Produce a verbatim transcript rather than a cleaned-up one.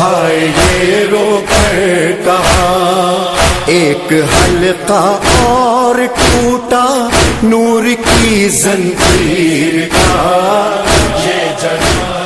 हाय ये रोकर कहाँ, एक हल्का और टूटा नूर की जंजीर का, ये जन्म